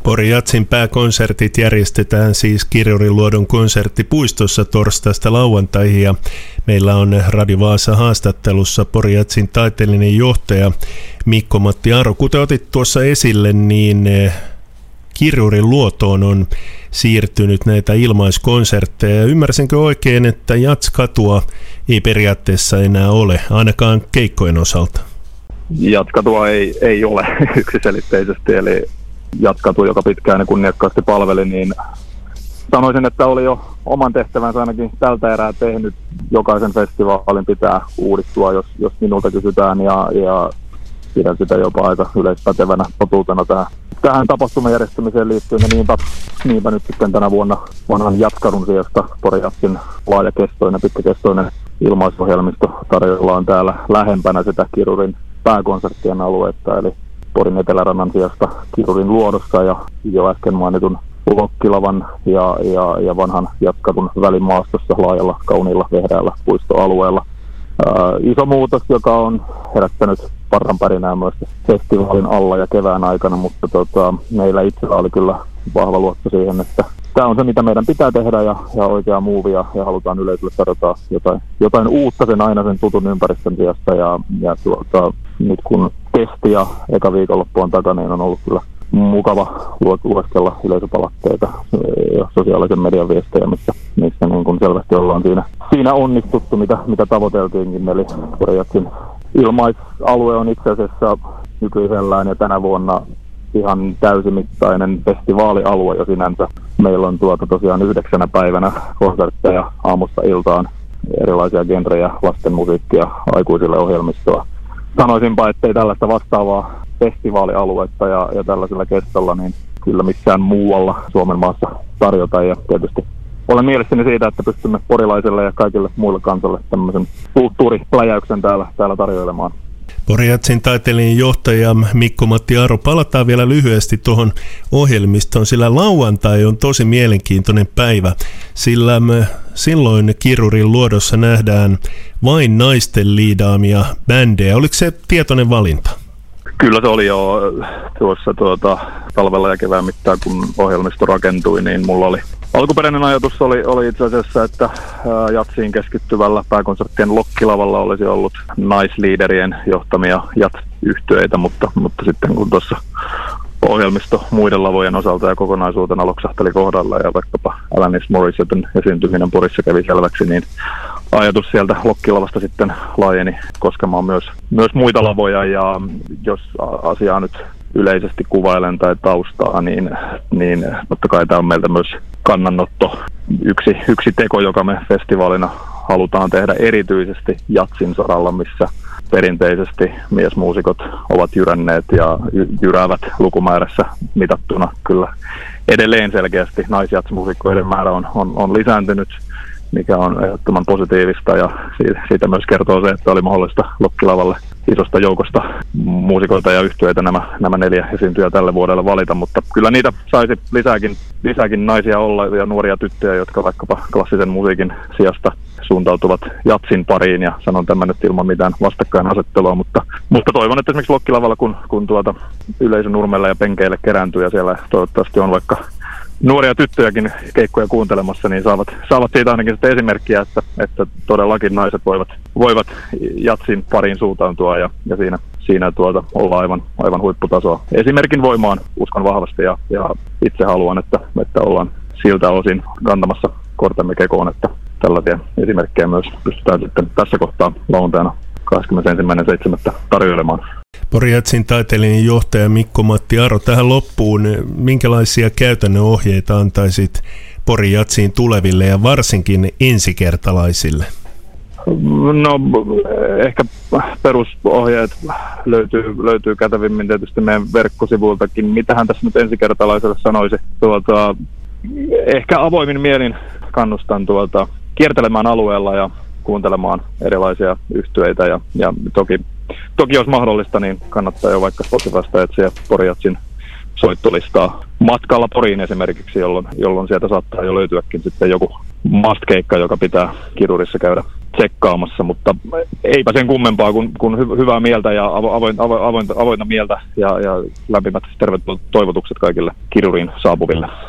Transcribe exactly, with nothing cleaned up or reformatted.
Pori Jatsin pääkonsertit järjestetään siis Kirjurinluodon konserttipuistossa torstaista lauantaihin ja meillä on Radio Vaasa haastattelussa Pori Jatsin taiteellinen johtaja Mikko-Matti Aro. Kuten otit tuossa esille, niin Kirjurinluotoon on siirtynyt näitä ilmaiskonsertteja. Ymmärsinkö oikein, että Jats-katua ei periaatteessa enää ole, ainakaan keikkojen osalta? Jats-katua ei, ei ole yksiselitteisesti, eli Jats-katu, joka pitkään ja kunniakkaasti palveli, niin sanoisin, että oli jo oman tehtävänsä ainakin tältä erää tehnyt. Jokaisen festivaalin pitää uudistua, jos, jos minulta kysytään, ja, ja pidän sitä jopa aika yleispätevänä totuutena tähän, tähän tapahtumajärjestämiseen liittyen, ja niinpä, niinpä nyt sitten tänä vuonna vanhan Jats-kadun sijasta Pori Jatsin laajakestoinen, pitkäkestoinen ilmaisohjelmisto tarjoillaan täällä lähempänä sitä Kirjurin pääkonserttien aluetta, eli Porin Etelärannan sijasta Kirjurinluodossa ja jo äsken mainitun Lokkilavan ja, ja, ja vanhan Jats-kadun välimaastossa laajalla, kauniilla, vehreällä puistoalueella. Ää, iso muutos, joka on herättänyt parranpärinää myös festivaalin alla ja kevään aikana, mutta tota, meillä itsellä oli kyllä vahva luotto siihen, että tämä on se, mitä meidän pitää tehdä ja, ja oikea muuvi ja, ja halutaan yleisölle tarjota jotain, jotain uutta sen aina sen tutun ympäristön sijasta ja, ja tuota, nyt kun testi ja eka viikonloppu on takana, niin on ollut kyllä mukava lueskella yleisöpalakkeita ja sosiaalisen median viestejä, missä, missä niin kuin selvästi ollaan siinä, siinä onnistuttu, mitä, mitä tavoiteltiinkin. Eli Pori Jatsin ilmaisalue on itse asiassa nykyisellään ja tänä vuonna ihan täysimittainen festivaalialue jo sinänsä. Meillä on tuota tosiaan yhdeksänä päivänä konsertteja aamusta iltaan, erilaisia genrejä, lasten musiikkia, aikuisille ohjelmistoa. Sanoisinpa, ettei tällaista vastaavaa festivaalialuetta ja, ja tällaisella kestolla niin kyllä missään muualla Suomen maassa tarjota. Ja tietysti olen mielessäni siitä, että pystymme porilaisille ja kaikille muille kansalle tämmöisen kulttuuripläjäyksen täällä, täällä tarjoilemaan. Pori Jatsin taiteellinen johtaja Mikko-Matti Aro, palataan vielä lyhyesti tuohon ohjelmistoon, sillä lauantai on tosi mielenkiintoinen päivä, sillä silloin Kirjurinluodossa nähdään vain naisten liidaamia bändejä. Oliko se tietoinen valinta? Kyllä se oli jo tuossa tuota, talvella ja kevään mittaan, kun ohjelmisto rakentui, niin mulla oli alkuperäinen ajatus oli, oli itse asiassa, että ää, Jatsiin keskittyvällä pääkonserttien Lokkilavalla olisi ollut naisliiderien johtamia Jats-yhtyeitä, mutta, mutta sitten kun tuossa ohjelmisto muiden lavojen osalta ja kokonaisuutena loksahteli kohdalla ja vaikkapa Alanis Morissetten esiintyminen Porissa kävi selväksi, niin ajatus sieltä Lokkilavasta sitten laajeni koskemaan myös, myös muita lavoja, ja jos asiaa nyt yleisesti kuvailen tai taustaa, niin, niin totta kai tämä on meiltä myös kannanotto. Yksi, yksi teko, joka me festivaalina halutaan tehdä erityisesti Jatsin saralla, missä perinteisesti miesmuusikot ovat jyränneet ja jyräävät lukumäärässä mitattuna kyllä edelleen selkeästi. Naisjatsmuusikkoiden määrä on, on, on lisääntynyt, mikä on ehdottoman positiivista, ja siitä, siitä myös kertoo se, että oli mahdollista Lokkilavalle isosta joukosta muusikoita ja yhtyeitä nämä, nämä neljä esiintyjä tälle vuodelle valita, mutta kyllä niitä saisi lisääkin, lisääkin naisia olla ja nuoria tyttöjä, jotka vaikkapa klassisen musiikin sijasta suuntautuvat Jatsin pariin, ja sanon tämän nyt ilman mitään vastakkainasettelua, mutta, mutta toivon, että esimerkiksi Lokkilavalla, kun, kun tuota yleisön nurmelle ja penkeille kerääntyy ja siellä toivottavasti on vaikka nuoria tyttöjäkin keikkoja kuuntelemassa, niin saavat, saavat siitä ainakin sitten esimerkkiä, että, että todellakin naiset voivat, voivat Jatsin pariin suuntautua ja, ja siinä, siinä tuota, olla aivan, aivan huipputasoa. Esimerkin voimaan uskon vahvasti ja, ja itse haluan, että, että ollaan siltä osin kantamassa kortemme kekoon, että tällaisia esimerkkejä myös pystytään sitten tässä kohtaa lauantaina kahdeskymmenesensimmäinen seitsemättä tarjoilemaan. Pori Jatsin taiteellinen johtaja Mikko-Matti Aro, tähän loppuun, minkälaisia käytännön ohjeita antaisit Pori Jatsiin tuleville ja varsinkin ensikertalaisille? No ehkä perusohjeet löytyy, löytyy kätevimmin tietysti meidän verkkosivuiltakin. Mitähän tässä nyt ensikertalaiselle sanoisi? Tuota, ehkä avoimin mielin kannustan tuolta kiertelemään alueella ja kuuntelemaan erilaisia yhtyeitä ja, ja toki, toki jos mahdollista, niin kannattaa jo vaikka Spotifysta etsiä Pori Jatsin soittolistaa matkalla Poriin esimerkiksi, jolloin, jolloin sieltä saattaa jo löytyäkin sitten joku must-keikka, joka pitää Kirjurissa käydä tsekkaamassa, mutta eipä sen kummempaa kuin, kuin hy, hyvää mieltä ja avoin, avo, avointa, avointa mieltä ja, ja lämpimät tervetuloa toivotukset kaikille kiruriin saapuville.